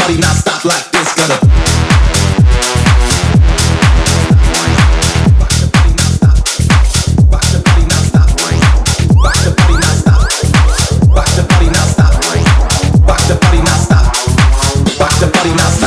body not stop like this, gonna rock the body not stop. Rock the body not stop. Rock the body not stop. Rock the body not stop. Rock the body not stop. Rock the body not stop.